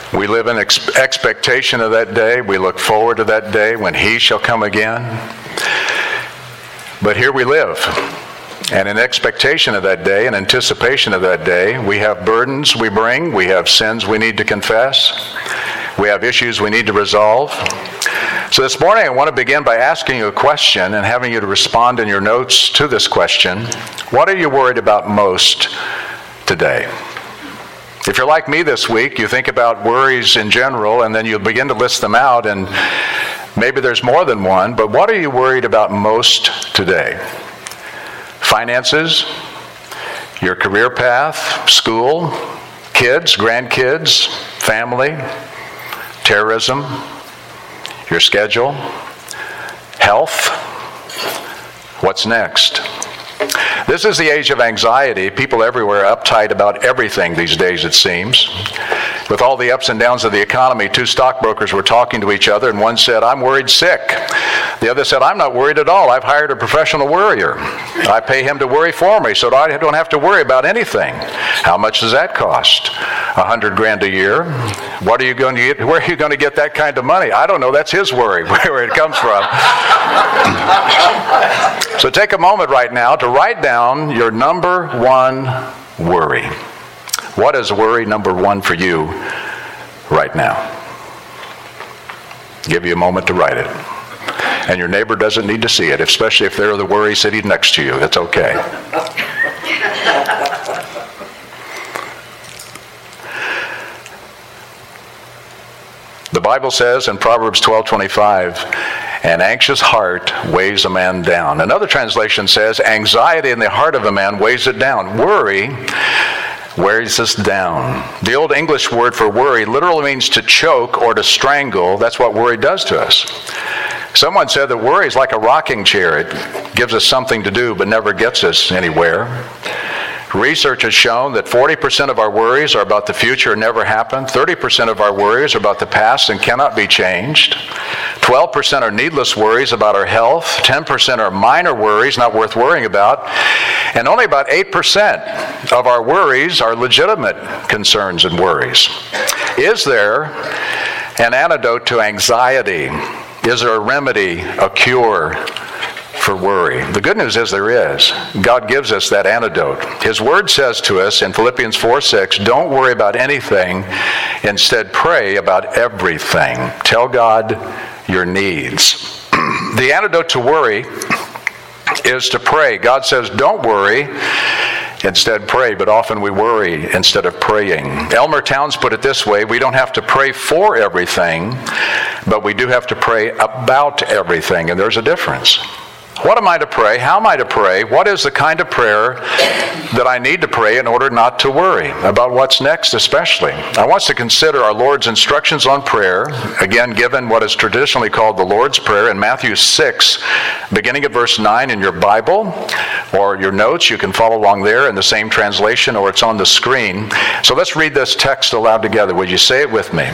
We live in expectation of that day. We look forward to that day when He shall come again. But here we live. And in expectation of that day, in anticipation of that day, we have burdens we bring. We have sins we need to confess. We have issues we need to resolve. So this morning I want to begin by asking you a question and having you to respond in your notes to this question. What are you worried about most today? If you're like me this week, you think about worries in general and then you begin to list them out, and maybe there's more than one, but what are you worried about most today? Finances, your career path, school, kids, grandkids, family, terrorism, your schedule, health. What's next? This is the age of anxiety. People everywhere are uptight about everything these days, it seems. With all the ups and downs of the economy, two stockbrokers were talking to each other, and one said, "I'm worried sick." The other said, "I'm not worried at all. I've hired a professional worrier. I pay him to worry for me, so I don't have to worry about anything." How much does that cost? $100,000 a year. What are you going to get? Where are you going to get that kind of money? I don't know. That's his worry, where it comes from. So take a moment right now to write down your number one worry. What is worry number one for you right now? Give you a moment to write it. And your neighbor doesn't need to see it, especially if they're the worry sitting next to you. It's okay. The Bible says in Proverbs 12:25, "An anxious heart weighs a man down." Another translation says, "Anxiety in the heart of a man weighs it down." Worry wears us down. The Old English word for worry literally means to choke or to strangle. That's what worry does to us. Someone said that worry is like a rocking chair. It gives us something to do but never gets us anywhere. Research has shown that 40% of our worries are about the future and never happen. 30% of our worries are about the past and cannot be changed. 12% are needless worries about our health. 10% are minor worries not worth worrying about. And only about 8% of our worries are legitimate concerns and worries. Is there an antidote to anxiety? Is there a remedy, a cure for worry? The good news is there is. God gives us that antidote. His word says to us in Philippians 4:6, "Don't worry about anything. Instead, pray about everything." Tell God your needs. The antidote to worry is to pray. God says, "Don't worry. Instead, pray," but often we worry instead of praying. Elmer Towns put it this way: we don't have to pray for everything, but we do have to pray about everything, and there's a difference. What am I to pray? How am I to pray? What is the kind of prayer that I need to pray in order not to worry about what's next especially? I want us to consider our Lord's instructions on prayer, again given what is traditionally called the Lord's Prayer in Matthew 6, beginning at verse 9 in your Bible or your notes. You can follow along there in the same translation, or it's on the screen. So let's read this text aloud together. Would you say it with me?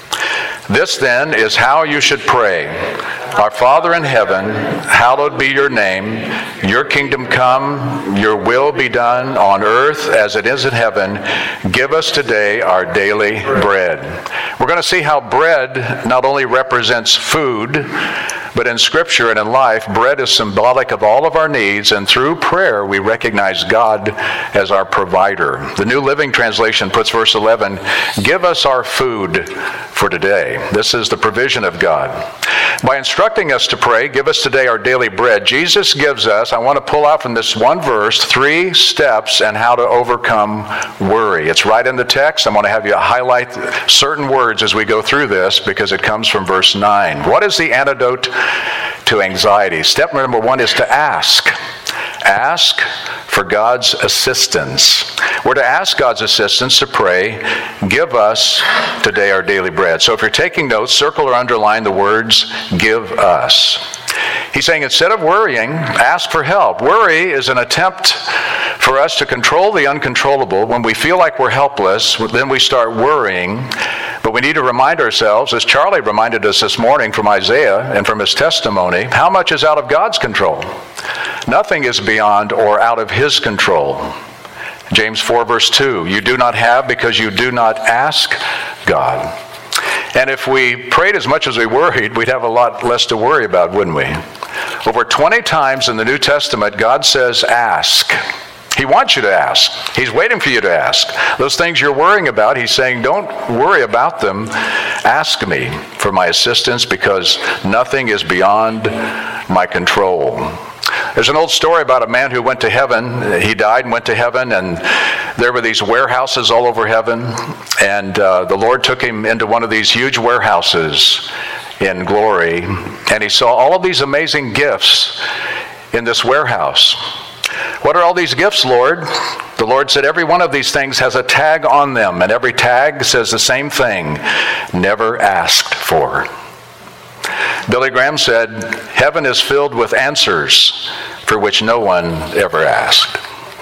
"This then is how you should pray. Our Father in heaven, hallowed be your name. Your kingdom come, your will be done on earth as it is in heaven. Give us today our daily bread." We're going to see how bread not only represents food, but in Scripture and in life, bread is symbolic of all of our needs, and through prayer we recognize God as our provider. The New Living Translation puts verse 11, "Give us our food for today." This is the provision of God. By instructing us to pray, "Give us today our daily bread," Jesus gives us, I want to pull out from this one verse, 3 steps on how to overcome worry. It's right in the text. I'm going to have you highlight certain words as we go through this because it comes from verse 9. What is the antidote to anxiety? Step number 1 is to ask. Ask for God's assistance. We're to ask God's assistance to pray, "Give us today our daily bread." So if you're taking notes, circle or underline the words, "Give us." He's saying instead of worrying, ask for help. Worry is an attempt for us to control the uncontrollable. When we feel like we're helpless, then we start worrying. But we need to remind ourselves, as Charlie reminded us this morning from Isaiah and from his testimony, how much is out of God's control? Nothing is beyond or out of his control. James 4 verse 2, "You do not have because you do not ask." God. And if we prayed as much as we worried, we'd have a lot less to worry about, wouldn't we? Over 20 times in the New Testament, God says, ask. He wants you to ask. He's waiting for you to ask. Those things you're worrying about, he's saying, don't worry about them. Ask me for my assistance because nothing is beyond my control. There's an old story about a man who went to heaven. He died and went to heaven, and there were these warehouses all over heaven. And the Lord took him into one of these huge warehouses in glory, and he saw all of these amazing gifts in this warehouse. What are all these gifts, Lord? The Lord said, every one of these things has a tag on them, and every tag says the same thing: never asked for. Billy Graham said, heaven is filled with answers for which no one ever asked.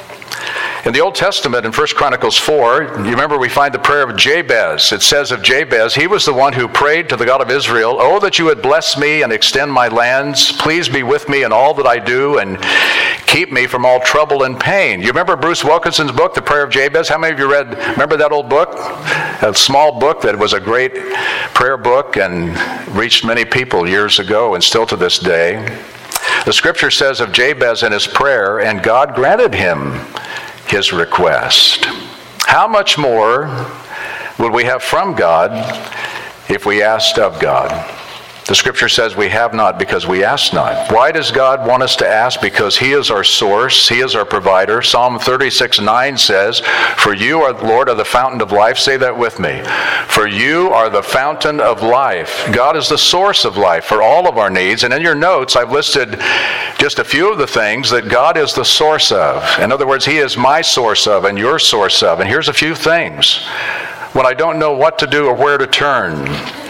In the Old Testament, in 1 Chronicles 4, you remember we find the prayer of Jabez. It says of Jabez, he was the one who prayed to the God of Israel, oh, that you would bless me and extend my lands. Please be with me in all that I do and keep me from all trouble and pain. You remember Bruce Wilkinson's book, The Prayer of Jabez? How many of you remember that old book? A small book that was a great prayer book and reached many people years ago and still to this day. The scripture says of Jabez in his prayer, and God granted him his request. How much more will we have from God if we asked of God? The scripture says we have not because we ask not. Why does God want us to ask? Because he is our source. He is our provider. Psalm 36:9 says, for you, are, Lord, are the fountain of life. Say that with me. For you are the fountain of life. God is the source of life for all of our needs. And in your notes, I've listed just a few of the things that God is the source of. In other words, he is my source of and your source of. And here's a few things. When I don't know what to do or where to turn,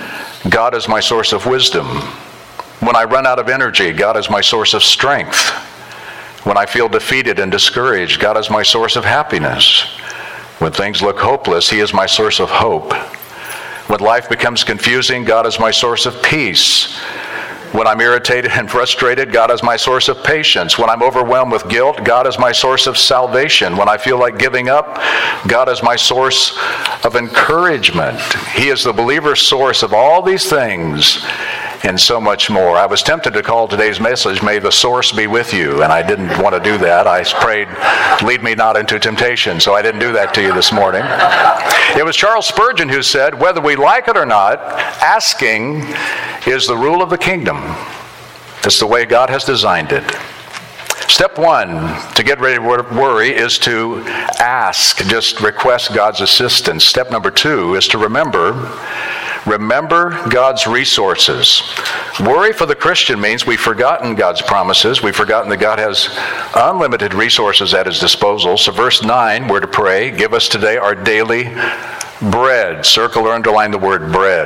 God is my source of wisdom. When I run out of energy, God is my source of strength. When I feel defeated and discouraged, God is my source of happiness. When things look hopeless, he is my source of hope. When life becomes confusing, God is my source of peace. When I'm irritated and frustrated, God is my source of patience. When I'm overwhelmed with guilt, God is my source of salvation. When I feel like giving up, God is my source of encouragement. He is the believer's source of all these things and so much more. I was tempted to call today's message, May the Source Be With You, and I didn't want to do that. I prayed, lead me not into temptation, so I didn't do that to you this morning. It was Charles Spurgeon who said, whether we like it or not, asking is the rule of the kingdom. That's the way God has designed it. Step one to get ready to worry is to ask, just request God's assistance. Step number two is to remember God's resources. Worry for the Christian means we've forgotten God's promises. We've forgotten that God has unlimited resources at his disposal. So verse 9, we're to pray, give us today our daily bread. Circle or underline the word bread.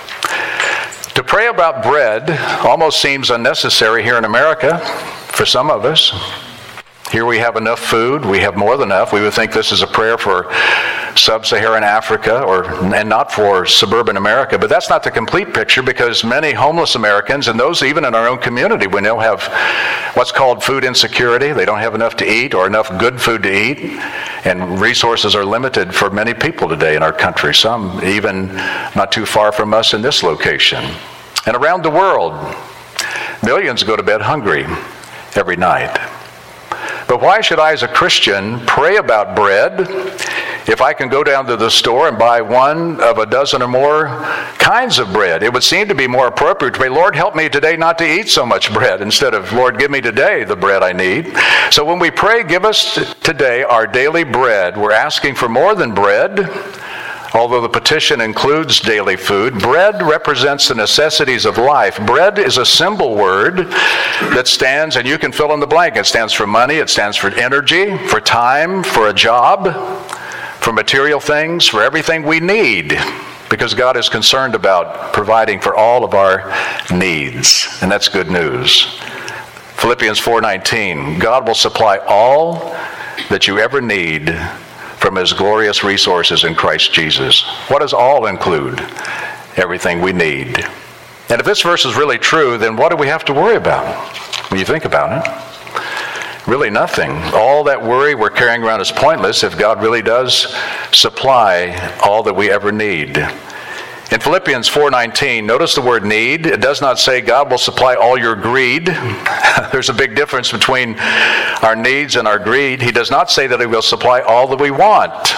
To pray about bread almost seems unnecessary here in America for some of us. Here we have enough food. We have more than enough. We would think this is a prayer for sub-Saharan Africa and not for suburban America. But that's not the complete picture, because many homeless Americans, and those even in our own community, we know have what's called food insecurity. They don't have enough to eat or enough good food to eat. And resources are limited for many people today in our country, some even not too far from us in this location. And around the world, millions go to bed hungry every night. But why should I as a Christian pray about bread if I can go down to the store and buy one of a dozen or more kinds of bread? It would seem to be more appropriate to pray, Lord, help me today not to eat so much bread, instead of, Lord, give me today the bread I need. So when we pray, give us today our daily bread, we're asking for more than bread. Although the petition includes daily food, bread represents the necessities of life. Bread is a symbol word that stands, and you can fill in the blank. It stands for money, it stands for energy, for time, for a job, for material things, for everything we need, because God is concerned about providing for all of our needs, and that's good news. Philippians 4:19, God will supply all that you ever need from his glorious resources in Christ Jesus. What does all include? Everything we need. And if this verse is really true, then what do we have to worry about when you think about it? Really nothing. All that worry we're carrying around is pointless if God really does supply all that we ever need. In Philippians 4:19, notice the word need. It does not say God will supply all your greed. There's a big difference between our needs and our greed. He does not say that He will supply all that we want.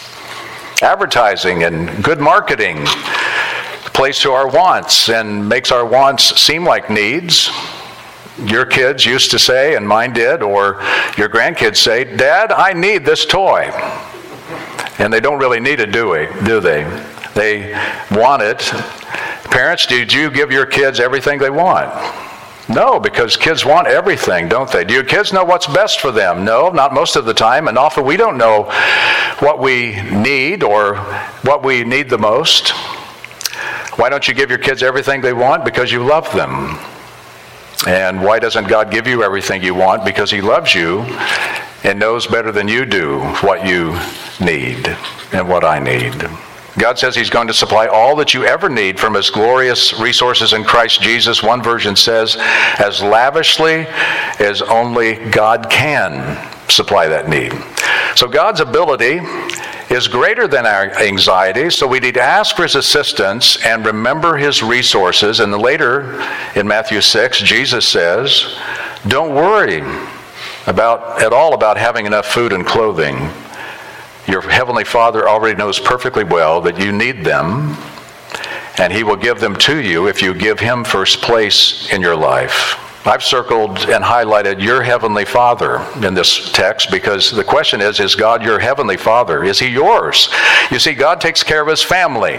Advertising and good marketing plays to our wants and makes our wants seem like needs. Your kids used to say, and mine did, or your grandkids say, Dad, I need this toy. And they don't really need it, do they? They want it. Parents, did you give your kids everything they want? No, because kids want everything, don't they? Do your kids know what's best for them? No, not most of the time. And often we don't know what we need or what we need the most. Why don't you give your kids everything they want? Because you love them. And why doesn't God give you everything you want? Because He loves you and knows better than you do what you need and what I need. God says He's going to supply all that you ever need from His glorious resources in Christ Jesus. One version says, as lavishly as only God can supply that need. So God's ability is greater than our anxiety, so we need to ask for His assistance and remember His resources. And later in Matthew 6, Jesus says, don't worry at all about having enough food and clothing. Your Heavenly Father already knows perfectly well that you need them, and He will give them to you if you give Him first place in your life. I've circled and highlighted your Heavenly Father in this text because the question is God your Heavenly Father? Is He yours? You see, God takes care of His family.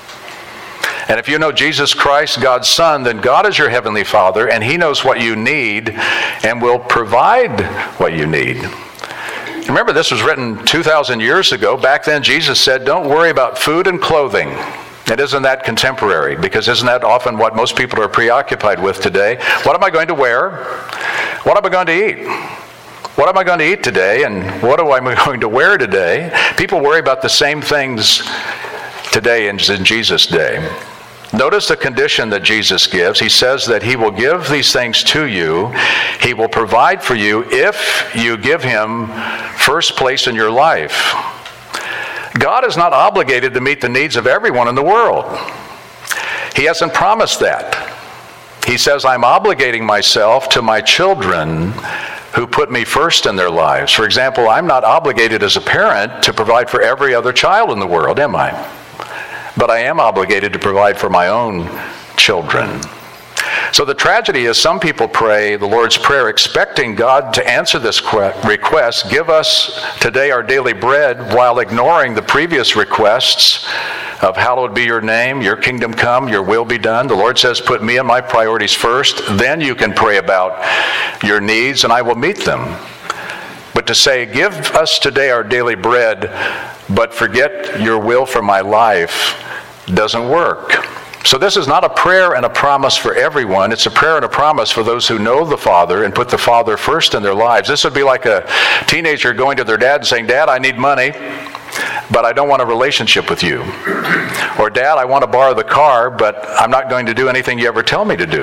And if you know Jesus Christ, God's Son, then God is your Heavenly Father, and He knows what you need and will provide what you need. Remember, this was written 2,000 years ago. Back then, Jesus said, don't worry about food and clothing. And isn't that contemporary? Because isn't that often what most people are preoccupied with today? What am I going to wear? What am I going to eat? What am I going to eat today? And what am I going to wear today? People worry about the same things today as in Jesus' day. Notice the condition that Jesus gives. He says that He will give these things to you. He will provide for you if you give Him first place in your life. God is not obligated to meet the needs of everyone in the world. He hasn't promised that. He says, I'm obligating myself to my children who put me first in their lives. For example, I'm not obligated as a parent to provide for every other child in the world, am I? But I am obligated to provide for my own children. So the tragedy is some people pray the Lord's Prayer expecting God to answer this request, give us today our daily bread, while ignoring the previous requests of hallowed be your name, your kingdom come, your will be done. The Lord says, put me and my priorities first, then you can pray about your needs and I will meet them. But to say, give us today our daily bread, but forget your will for my life, doesn't work. So this is not a prayer and a promise for everyone. It's a prayer and a promise for those who know the Father and put the Father first in their lives. This would be like a teenager going to their dad and saying, Dad, I need money, but I don't want a relationship with you. Or, Dad, I want to borrow the car, but I'm not going to do anything you ever tell me to do.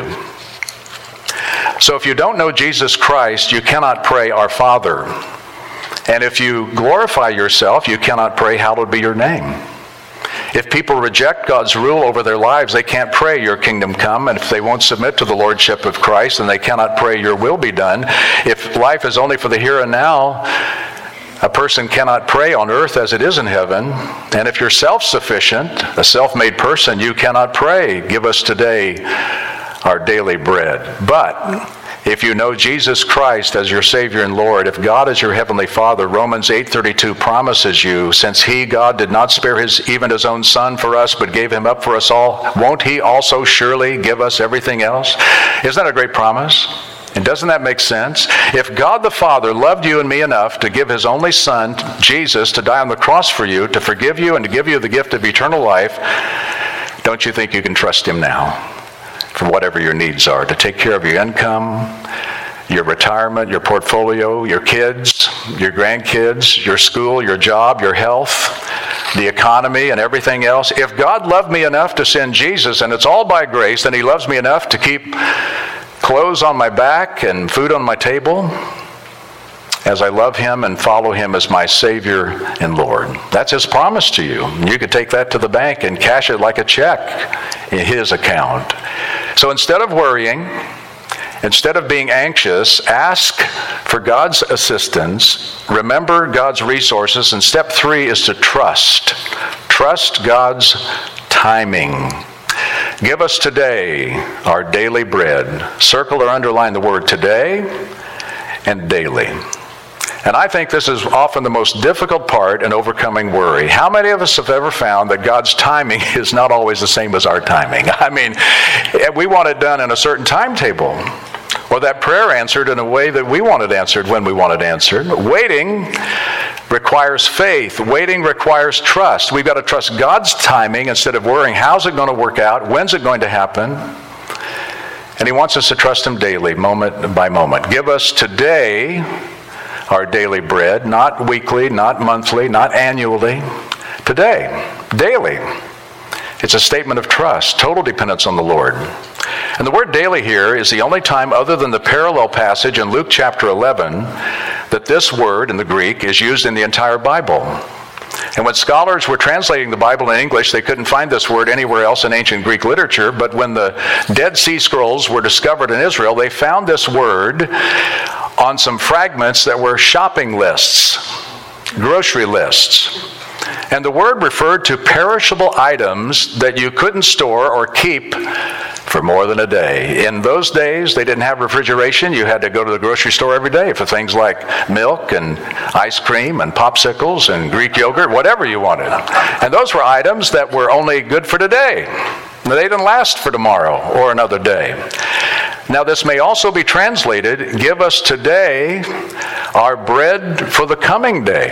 So if you don't know Jesus Christ, you cannot pray, Our Father. And if you glorify yourself, you cannot pray, hallowed be your name. If people reject God's rule over their lives, they can't pray, your kingdom come. And if they won't submit to the lordship of Christ, then they cannot pray, your will be done. If life is only for the here and now, a person cannot pray on earth as it is in heaven. And if you're self-sufficient, a self-made person, you cannot pray, give us today our daily bread. But if you know Jesus Christ as your Savior and Lord, if God is your Heavenly Father, Romans 8:32 promises you, since He, God, did not spare even His own Son for us, but gave Him up for us all, won't He also surely give us everything else? Isn't that a great promise? And doesn't that make sense? If God the Father loved you and me enough to give His only Son, Jesus, to die on the cross for you, to forgive you and to give you the gift of eternal life, don't you think you can trust Him now for whatever your needs are, to take care of your income, your retirement, your portfolio, your kids, your grandkids, your school, your job, your health, the economy, and everything else? If God loved me enough to send Jesus, and it's all by grace, then He loves me enough to keep clothes on my back and food on my table. as I love him and follow him as my Savior and Lord. That's his promise to you. You could take that to the bank and cash it like a check in his account. So instead of worrying, instead of being anxious, ask for God's assistance. Remember God's resources. And step 3 is to trust. Trust God's timing. Give us today our daily bread. Circle or underline the word today and daily. And I think this is often the most difficult part in overcoming worry. How many of us have ever found that God's timing is not always the same as our timing? I mean, we want it done in a certain timetable, or that prayer answered in a way that we want it answered when we want it answered. Waiting requires faith. Waiting requires trust. We've got to trust God's timing instead of worrying, how's it going to work out? When's it going to happen? And he wants us to trust him daily, moment by moment. Give us today our daily bread, not weekly, not monthly, not annually. Today, daily. It's a statement of trust, total dependence on the Lord. And the word daily here is the only time other than the parallel passage in Luke chapter 11 that this word in the Greek is used in the entire Bible. And when scholars were translating the Bible in English, they couldn't find this word anywhere else in ancient Greek literature, but when the Dead Sea Scrolls were discovered in Israel, they found this word on some fragments that were shopping lists, grocery lists. And the word referred to perishable items that you couldn't store or keep for more than a day. In those days, they didn't have refrigeration. You had to go to the grocery store every day for things like milk and ice cream and popsicles and Greek yogurt, whatever you wanted. And those were items that were only good for today. They didn't last for tomorrow or another day. Now, this may also be translated, give us today our bread for the coming day.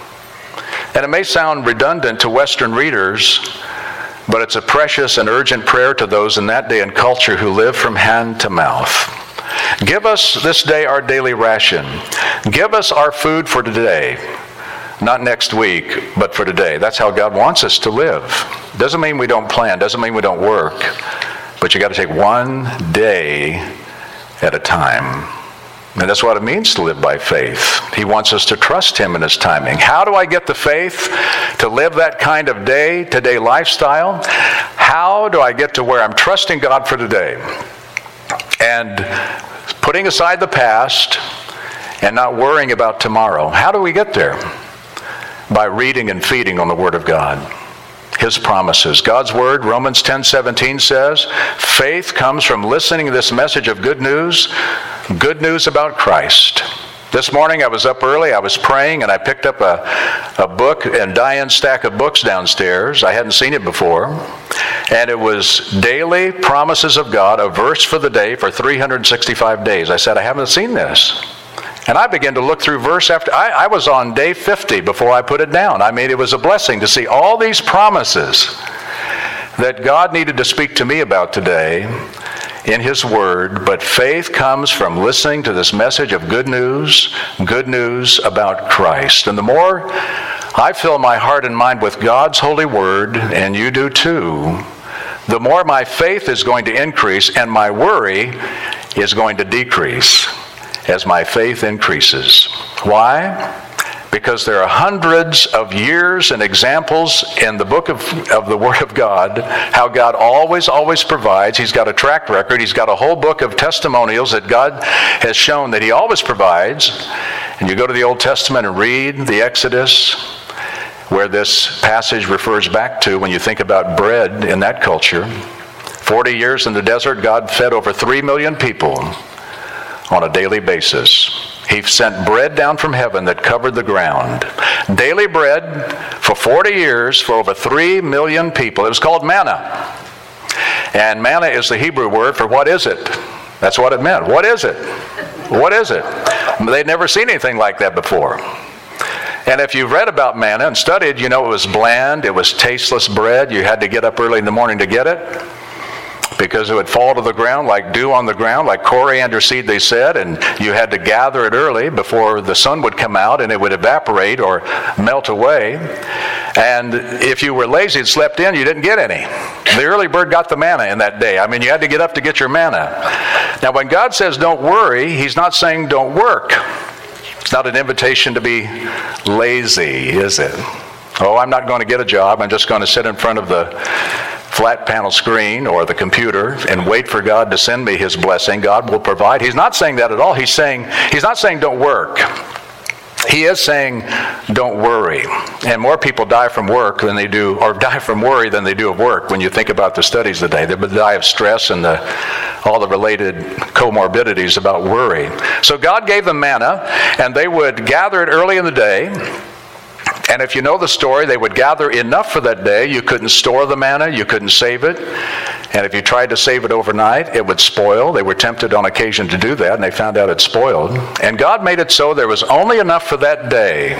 And it may sound redundant to Western readers, but it's a precious and urgent prayer to those in that day and culture who live from hand to mouth. Give us this day our daily ration. Give us our food for today. Not next week, but for today. That's how God wants us to live. Doesn't mean we don't plan, doesn't mean we don't work, but you got to take one day at a time. And that's what it means to live by faith. He wants us to trust him in his timing. How do I get the faith to live that kind of day-to-day lifestyle? How do I get to where I'm trusting God for today and putting aside the past and not worrying about tomorrow? How do we get there? By reading and feeding on the Word of God. His promises. God's Word, Romans 10:17 says, faith comes from listening to this message of good news about Christ. This morning I was up early, I was praying, and I picked up a book, and Diane's stack of books downstairs. I hadn't seen it before. And it was Daily Promises of God, a verse for the day for 365 days. I said, I haven't seen this. And I began to look through verse after. I was on day 50 before I put it down. I mean, it was a blessing to see all these promises that God needed to speak to me about today in his word. But faith comes from listening to this message of good news about Christ. And the more I fill my heart and mind with God's holy word, and you do too, the more my faith is going to increase and my worry is going to decrease as my faith increases. Why? Because there are hundreds of years and examples in the book of the Word of God, how God always provides. He's got a track record. He's got a whole book of testimonials that God has shown that he always provides. And you go to the Old Testament and read the Exodus, where this passage refers back to when you think about bread in that culture. 40 years in the desert, God fed over 3 million people on a daily basis. He sent bread down from heaven that covered the ground. Daily bread for 40 years for over 3 million people. It was called manna. And manna is the Hebrew word for what is it? That's what it meant. What is it? What is it? They'd never seen anything like that before. And if you've read about manna and studied, you know it was bland, it was tasteless bread. You had to get up early in the morning to get it, because it would fall to the ground like dew on the ground, like coriander seed, they said, and you had to gather it early before the sun would come out and it would evaporate or melt away. And if you were lazy and slept in, you didn't get any. The early bird got the manna in that day. I mean, you had to get up to get your manna. Now, when God says don't worry, he's not saying don't work. It's not an invitation to be lazy, is it? Oh, I'm not going to get a job. I'm just going to sit in front of the flat panel screen or the computer and wait for God to send me his blessing. God will provide. He's not saying that at all. He's not saying don't work. He is saying don't worry. And more people die from work than they do, or die from worry than they do of work when you think about the studies today. They die of stress and all the related comorbidities about worry. So God gave them manna, and they would gather it early in the day. And if you know the story, they would gather enough for that day. You couldn't store the manna. You couldn't save it. And if you tried to save it overnight, it would spoil. They were tempted on occasion to do that, and they found out it spoiled. And God made it so there was only enough for that day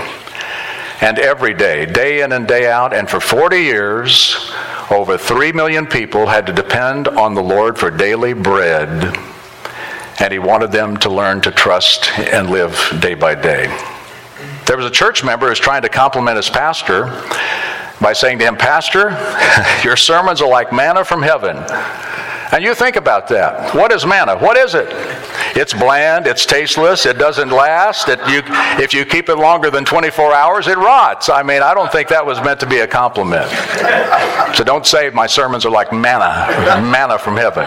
and every day, day in and day out. And for 40 years, over 3 million people had to depend on the Lord for daily bread. And he wanted them to learn to trust and live day by day. There was a church member who was trying to compliment his pastor by saying to him, "Pastor, your sermons are like manna from heaven." And you think about that. What is manna? What is it? It's bland, it's tasteless, it doesn't last. If you keep it longer than 24 hours, it rots. I mean, I don't think that was meant to be a compliment. So don't say my sermons are like manna from heaven.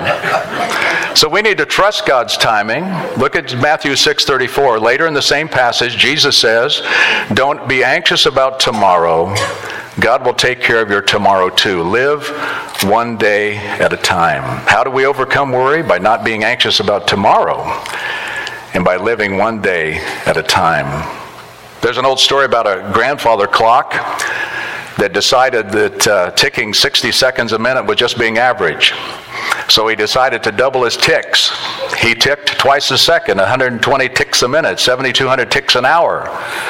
So we need to trust God's timing. Look at Matthew 6:34. Later in the same passage, Jesus says, "Don't be anxious about tomorrow. God will take care of your tomorrow too. Live one day at a time." How do we overcome worry? By not being anxious about tomorrow and by living one day at a time. There's an old story about a grandfather clock that decided that ticking 60 seconds a minute was just being average. So he decided to double his ticks. He ticked twice a second, 120 ticks a minute, 7,200 ticks an hour,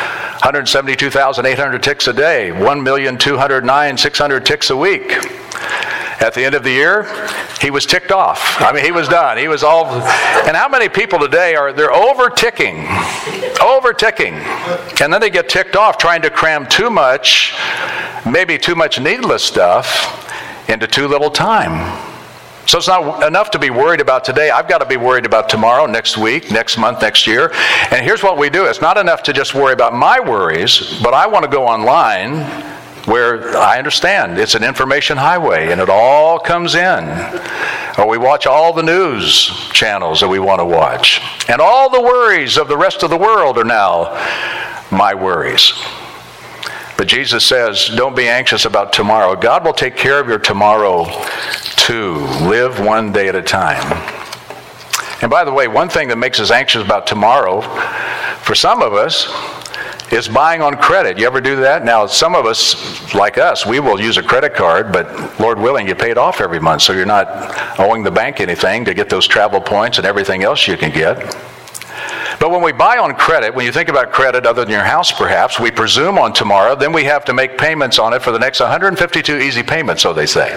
172,800 ticks a day, 1,209,600 ticks a week. At the end of the year, he was ticked off. I mean, he was done. He was all. And how many people today they're over-ticking, and then they get ticked off trying to cram too much, maybe too much needless stuff into too little time. So it's not enough to be worried about today. I've got to be worried about tomorrow, next week, next month, next year. And here's what we do. It's not enough to just worry about my worries, but I want to go online where I understand it's an information highway and it all comes in. Or we watch all the news channels that we want to watch. And all the worries of the rest of the world are now my worries. But Jesus says, don't be anxious about tomorrow. God will take care of your tomorrow too. Live one day at a time. And by the way, one thing that makes us anxious about tomorrow, for some of us, is buying on credit. You ever do that? Now, some of us, like us, we will use a credit card, but Lord willing, you pay it off every month, so you're not owing the bank anything to get those travel points and everything else you can get. But when we buy on credit, when you think about credit other than your house perhaps, we presume on tomorrow, then we have to make payments on it for the next 152 easy payments, so they say.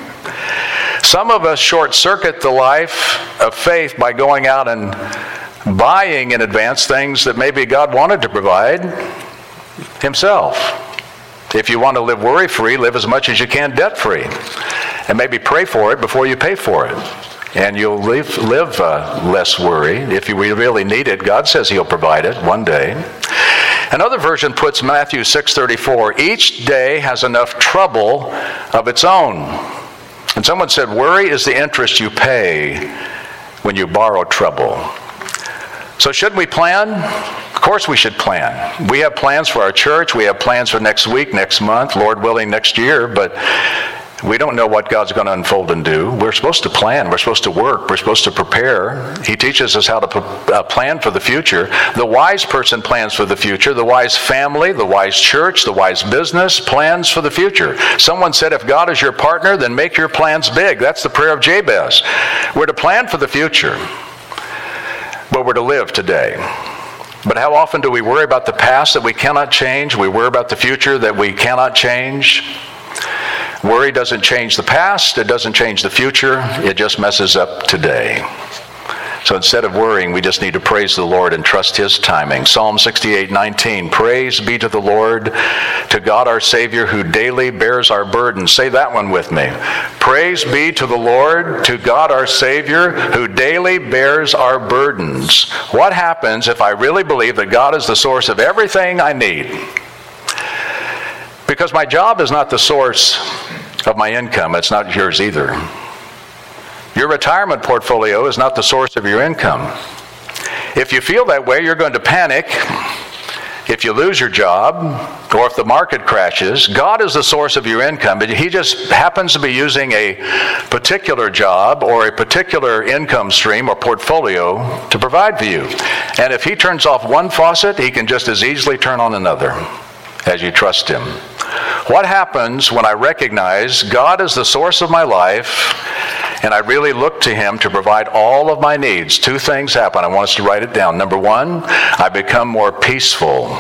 Some of us short-circuit the life of faith by going out and buying in advance things that maybe God wanted to provide himself. If you want to live worry-free, live as much as you can debt-free. And maybe pray for it before you pay for it. And you'll live less worry. If you really need it, God says he'll provide it one day. Another version puts Matthew 6:34, each day has enough trouble of its own. And someone said, worry is the interest you pay when you borrow trouble. So should we plan? Of course we should plan. We have plans for our church. We have plans for next week, next month, Lord willing, next year. But we don't know what God's going to unfold and do. We're supposed to plan. We're supposed to work. We're supposed to prepare. He teaches us how to plan for the future. The wise person plans for the future. The wise family, the wise church, the wise business plans for the future. Someone said, if God is your partner, then make your plans big. That's the prayer of Jabez. We're to plan for the future, but we're to live today. But how often do we worry about the past that we cannot change? We worry about the future that we cannot change. Worry doesn't change the past. It doesn't change the future. It just messes up today. So instead of worrying, we just need to praise the Lord and trust His timing. Psalm 68:19, praise be to the Lord, to God our Savior, who daily bears our burdens. Say that one with me. Praise be to the Lord, to God our Savior, who daily bears our burdens. What happens if I really believe that God is the source of everything I need? Because my job is not the source of my income. It's not yours either. Your retirement portfolio is not the source of your income. If you feel that way, you're going to panic if you lose your job or if the market crashes. God is the source of your income, but He just happens to be using a particular job or a particular income stream or portfolio to provide for you. And if He turns off one faucet, He can just as easily turn on another as you trust Him. What happens when I recognize God is the source of my life and I really look to Him to provide all of my needs? Two things happen. I want us to write it down. Number one, I become more peaceful.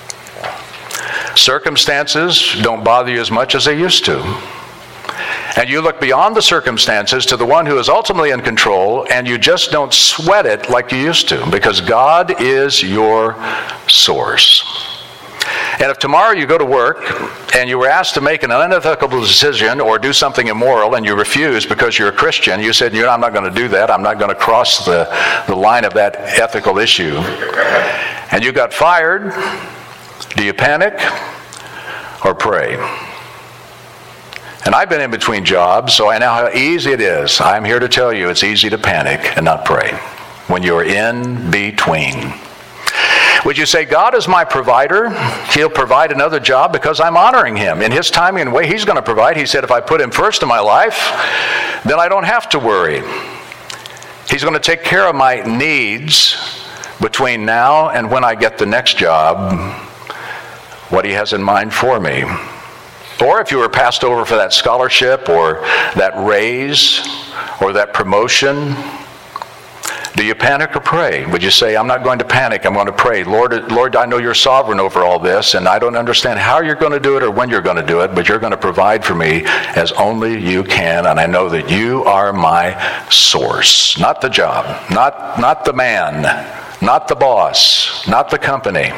Circumstances don't bother you as much as they used to. And you look beyond the circumstances to the one who is ultimately in control, and you just don't sweat it like you used to, because God is your source. And if tomorrow you go to work and you were asked to make an unethical decision or do something immoral and you refuse because you're a Christian, you said, I'm not going to do that. I'm not going to cross the line of that ethical issue. And you got fired. Do you panic or pray? And I've been in between jobs, so I know how easy it is. I'm here to tell you it's easy to panic and not pray when you're in between. Would you say, God is my provider? He'll provide another job because I'm honoring Him. In His timing and way, He's going to provide. He said, if I put Him first in my life, then I don't have to worry. He's going to take care of my needs between now and when I get the next job, what He has in mind for me. Or if you were passed over for that scholarship or that raise or that promotion, do you panic or pray? Would you say, I'm not going to panic, I'm going to pray. Lord, I know You're sovereign over all this, and I don't understand how You're going to do it or when You're going to do it, but You're going to provide for me as only You can, and I know that You are my source. Not the job, not the man, not the boss, not the company.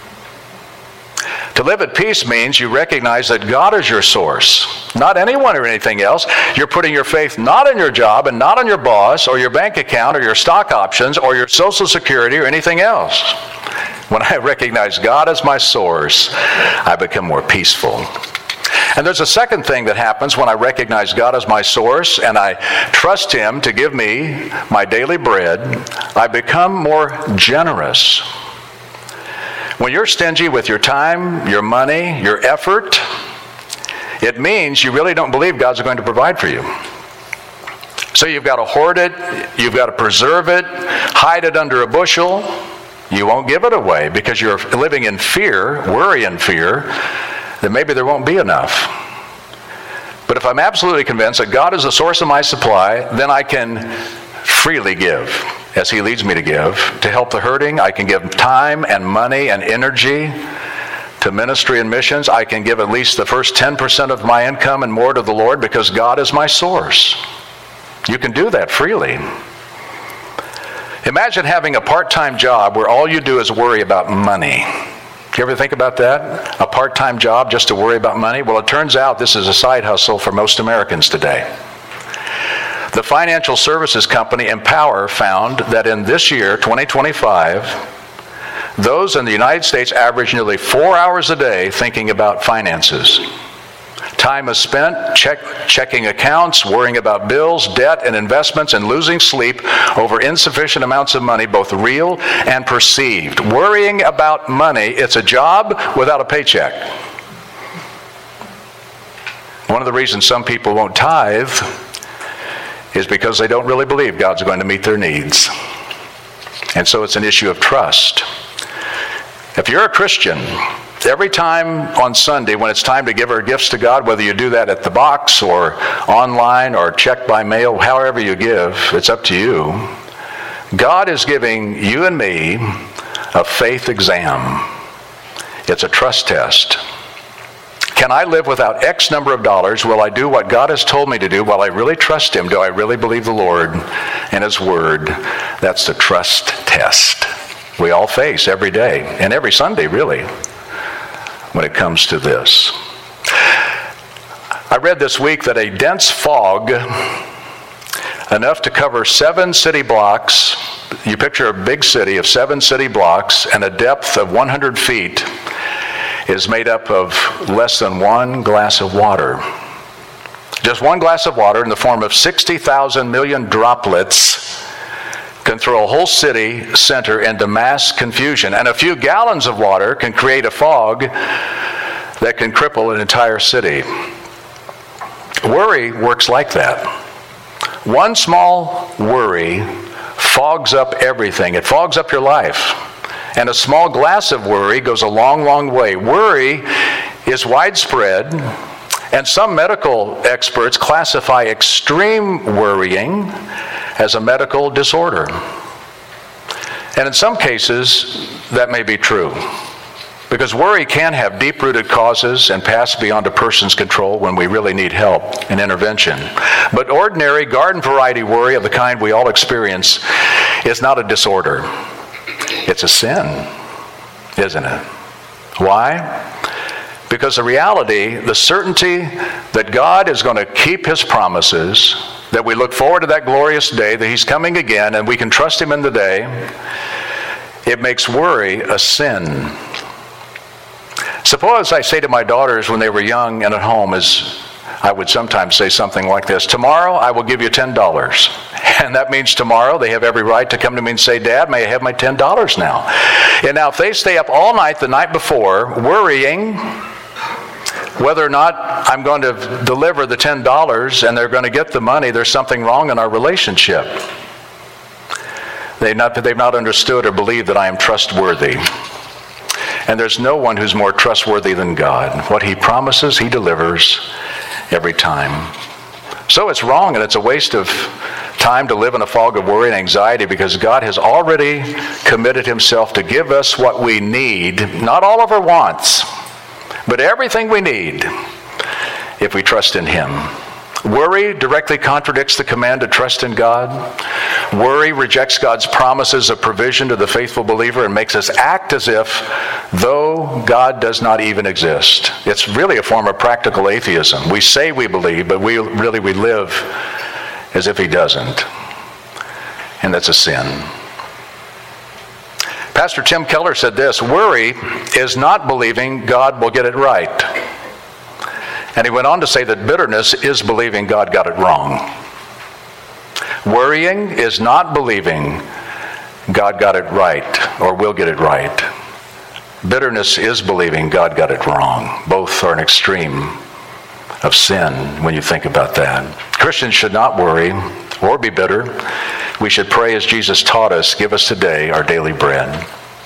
To live at peace means you recognize that God is your source, not anyone or anything else. You're putting your faith not in your job and not on your boss or your bank account or your stock options or your Social Security or anything else. When I recognize God as my source, I become more peaceful. And there's a second thing that happens when I recognize God as my source and I trust Him to give me my daily bread. I become more generous. When you're stingy with your time, your money, your effort, it means you really don't believe God's going to provide for you. So you've got to hoard it, you've got to preserve it, hide it under a bushel. You won't give it away because you're living in fear, worry and fear, that maybe there won't be enough. But if I'm absolutely convinced that God is the source of my supply, then I can freely give as He leads me to give. To help the hurting, I can give time and money and energy to ministry and missions. I can give at least the first 10% of my income and more to the Lord because God is my source. You can do that freely. Imagine having a part-time job where all you do is worry about money. Do you ever think about that? A part-time job just to worry about money? Well, it turns out this is a side hustle for most Americans today. The financial services company Empower found that in this year, 2025, those in the United States average nearly 4 hours a day thinking about finances. Time is spent checking accounts, worrying about bills, debt, and investments, and losing sleep over insufficient amounts of money, both real and perceived. Worrying about money, it's a job without a paycheck. One of the reasons some people won't tithe is because they don't really believe God's going to meet their needs. And so it's an issue of trust. If you're a Christian, every time on Sunday when it's time to give our gifts to God, whether you do that at the box or online or check by mail, however you give, it's up to you. God is giving you and me a faith exam. It's a trust test. Can I live without X number of dollars? Will I do what God has told me to do? Will I really trust Him? Do I really believe the Lord and His Word? That's the trust test we all face every day, and every Sunday, really, when it comes to this. I read this week that a dense fog, enough to cover 7 city blocks, you picture a big city of 7 city blocks and a depth of 100 feet, is made up of less than 1 glass of water. Just 1 glass of water in the form of 60,000 million droplets can throw a whole city center into mass confusion. And a few gallons of water can create a fog that can cripple an entire city. Worry works like that. One small worry fogs up everything. It fogs up your life. And a small glass of worry goes a long, long way. Worry is widespread, and some medical experts classify extreme worrying as a medical disorder. And in some cases, that may be true, because worry can have deep-rooted causes and pass beyond a person's control when we really need help and intervention. But ordinary garden variety worry of the kind we all experience is not a disorder. It's a sin, isn't it? Why? Because the reality, the certainty that God is going to keep His promises, that we look forward to that glorious day, that He's coming again, and we can trust Him in the day, it makes worry a sin. Suppose I say to my daughters when they were young and at home, as I would sometimes say something like this: tomorrow I will give you $10. And that means tomorrow they have every right to come to me and say, Dad, may I have my $10 now? And now if they stay up all night the night before worrying whether or not I'm going to deliver the $10 and they're going to get the money, there's something wrong in our relationship. They've not understood or believed that I am trustworthy. And there's no one who's more trustworthy than God. What He promises, He delivers every time. So it's wrong, and it's a waste of time to live in a fog of worry and anxiety, because God has already committed Himself to give us what we need, not all of our wants, but everything we need if we trust in Him. Worry directly contradicts the command to trust in God. Worry rejects God's promises of provision to the faithful believer and makes us act as if though God does not even exist. It's really a form of practical atheism. We say we believe, but we live as if He doesn't. And that's a sin. Pastor Tim Keller said this: worry is not believing God will get it right. And he went on to say that bitterness is believing God got it wrong. Worrying is not believing God got it right or will get it right. Bitterness is believing God got it wrong. Both are an extreme of sin when you think about that. Christians should not worry or be bitter. We should pray as Jesus taught us, give us today our daily bread.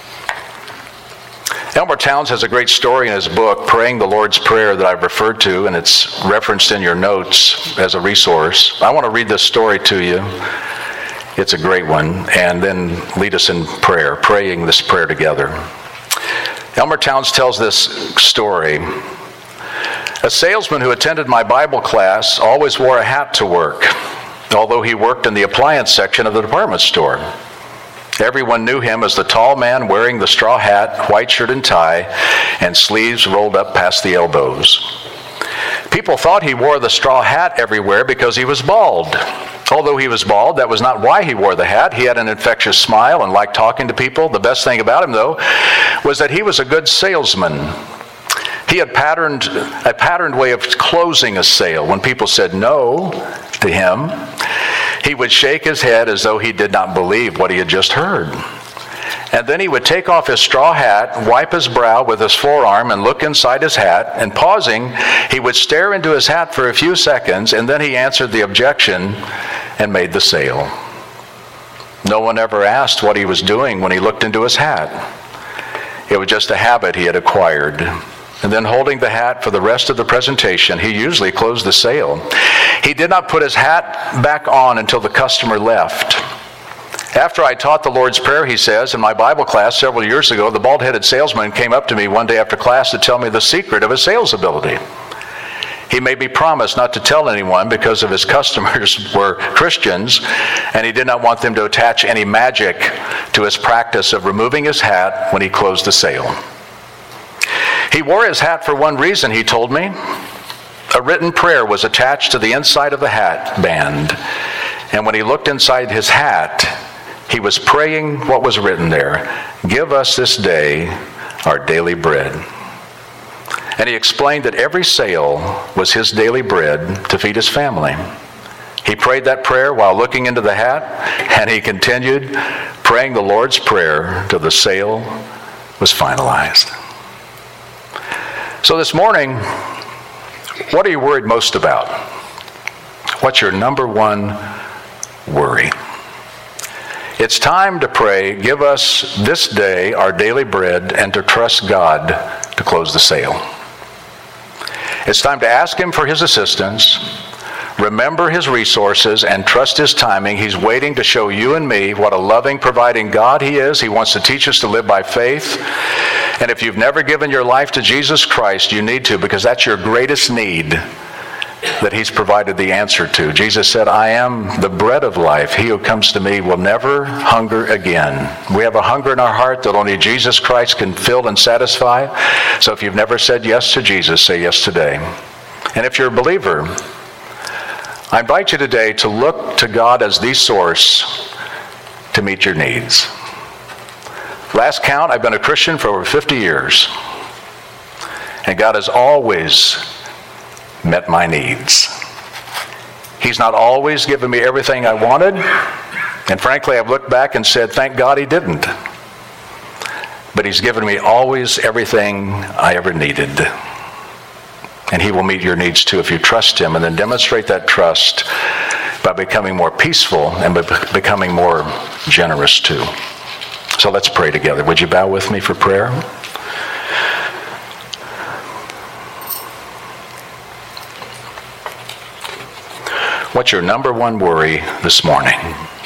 Elmer Towns has a great story in his book, Praying the Lord's Prayer, that I've referred to, and it's referenced in your notes as a resource. I want to read this story to you. It's a great one, and then lead us in prayer, praying this prayer together. Elmer Towns tells this story. A salesman who attended my Bible class always wore a hat to work, although he worked in the appliance section of the department store. Everyone knew him as the tall man wearing the straw hat, white shirt and tie, and sleeves rolled up past the elbows. People thought he wore the straw hat everywhere because he was bald. Although he was bald, that was not why he wore the hat. He had an infectious smile and liked talking to people. The best thing about him, though, was that he was a good salesman. He had a patterned way of closing a sale. When people said no to him, he would shake his head as though he did not believe what he had just heard. And then he would take off his straw hat, wipe his brow with his forearm, and look inside his hat. And pausing, he would stare into his hat for a few seconds, and then he answered the objection and made the sale. No one ever asked what he was doing when he looked into his hat. It was just a habit he had acquired. And then holding the hat for the rest of the presentation, he usually closed the sale. He did not put his hat back on until the customer left. After I taught the Lord's Prayer, he says, in my Bible class several years ago, the bald-headed salesman came up to me one day after class to tell me the secret of his sales ability. He made me promise not to tell anyone because of his customers were Christians, and he did not want them to attach any magic to his practice of removing his hat when he closed the sale. He wore his hat for one reason, he told me. A written prayer was attached to the inside of the hat band, and when he looked inside his hat, he was praying what was written there: "Give us this day our daily bread." And he explained that every sale was his daily bread to feed his family. He prayed that prayer while looking into the hat, and he continued praying the Lord's Prayer till the sale was finalized. So this morning, what are you worried most about? What's your number one worry? It's time to pray, "Give us this day our daily bread," and to trust God to close the sale. It's time to ask him for his assistance, remember his resources, and trust his timing. He's waiting to show you and me what a loving, providing God he is. He wants to teach us to live by faith. And if you've never given your life to Jesus Christ, you need to, because that's your greatest need that he's provided the answer to. Jesus said, "I am the bread of life. He who comes to me will never hunger again." We have a hunger in our heart that only Jesus Christ can fill and satisfy. So if you've never said yes to Jesus, say yes today. And if you're a believer, I invite you today to look to God as the source to meet your needs. Last count, I've been a Christian for over 50 years. And God has always met my needs. He's not always given me everything I wanted. And frankly, I've looked back and said, thank God he didn't. But he's given me always everything I ever needed. And he will meet your needs too if you trust him, and then demonstrate that trust by becoming more peaceful and by becoming more generous too. So let's pray together. Would you bow with me for prayer? What's your number one worry this morning?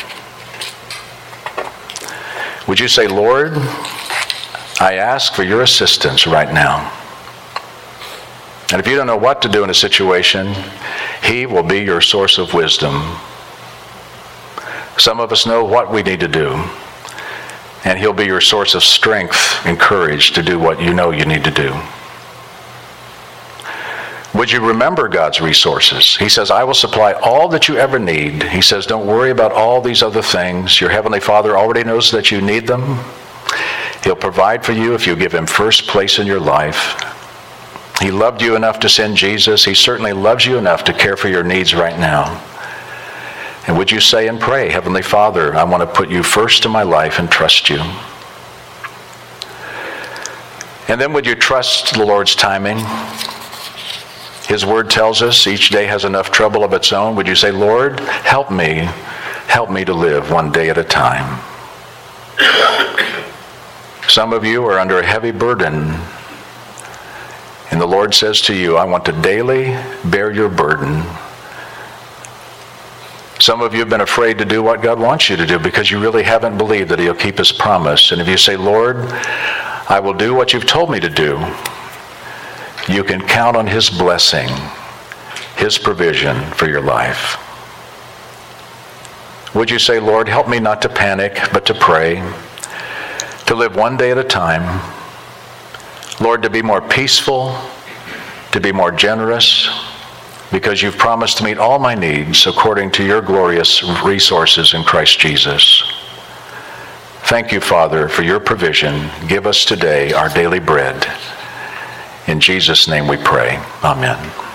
Would you say, Lord, I ask for your assistance right now. And if you don't know what to do in a situation, he will be your source of wisdom. Some of us know what we need to do, and he'll be your source of strength and courage to do what you know you need to do. Would you remember God's resources? He says, I will supply all that you ever need. He says, don't worry about all these other things. Your Heavenly Father already knows that you need them. He'll provide for you if you give him first place in your life. He loved you enough to send Jesus. He certainly loves you enough to care for your needs right now. And would you say and pray, Heavenly Father, I want to put you first in my life and trust you. And then would you trust the Lord's timing? His word tells us each day has enough trouble of its own. Would you say, Lord, help me to live one day at a time. Some of you are under a heavy burden, and the Lord says to you, I want to daily bear your burden. Some of you have been afraid to do what God wants you to do because you really haven't believed that he'll keep his promise. And if you say, Lord, I will do what you've told me to do, you can count on his blessing, his provision for your life. Would you say, Lord, help me not to panic, but to pray, to live one day at a time. Lord, to be more peaceful, to be more generous, because you've promised to meet all my needs according to your glorious resources in Christ Jesus. Thank you, Father, for your provision. Give us today our daily bread. In Jesus' name we pray. Amen.